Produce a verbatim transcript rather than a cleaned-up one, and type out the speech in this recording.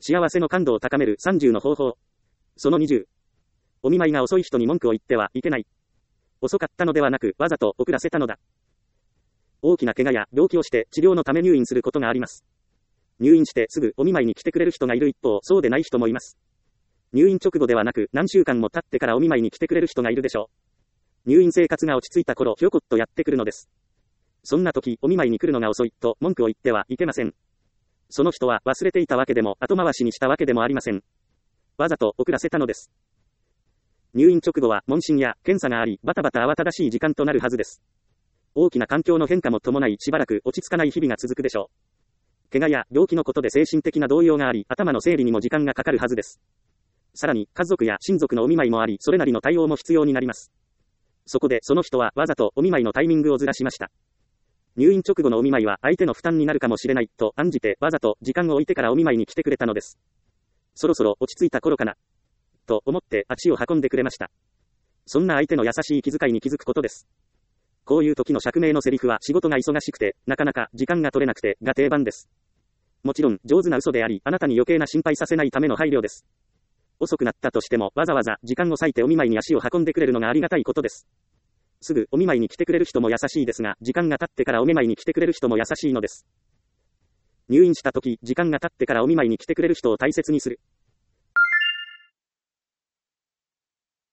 幸せの感度を高めるさんじゅうの方法。そのにじゅう。お見舞いが遅い人に文句を言ってはいけない。遅かったのではなく、わざと遅らせたのだ。大きな怪我や病気をして治療のため入院することがあります。入院してすぐお見舞いに来てくれる人がいる一方、そうでない人もいます。入院直後ではなく、何週間も経ってからお見舞いに来てくれる人がいるでしょう。入院生活が落ち着いた頃、ひょこっとやってくるのです。そんな時、お見舞いに来るのが遅い、と文句を言ってはいけません。その人は忘れていたわけでも、後回しにしたわけでもありません。わざと遅らせたのです。入院直後は問診や検査があり、バタバタ慌ただしい時間となるはずです。大きな環境の変化も伴い、しばらく落ち着かない日々が続くでしょう。怪我や病気のことで精神的な動揺があり、頭の整理にも時間がかかるはずです。さらに、家族や親族のお見舞いもあり、それなりの対応も必要になります。そこで、その人はわざとお見舞いのタイミングをずらしました。入院直後のお見舞いは相手の負担になるかもしれない、と案じて、わざと時間を置いてからお見舞いに来てくれたのです。そろそろ落ち着いた頃かな。と思って足を運んでくれました。そんな相手の優しい気遣いに気づくことです。こういう時の釈明のセリフは仕事が忙しくて、なかなか時間が取れなくてが定番です。もちろん上手な嘘であり、あなたに余計な心配させないための配慮です。遅くなったとしてもわざわざ時間を割いてお見舞いに足を運んでくれるのがありがたいことです。すぐお見舞いに来てくれる人も優しいですが、時間が経ってからお見舞いに来てくれる人も優しいのです。入院した時、時間が経ってからお見舞いに来てくれる人を大切にする。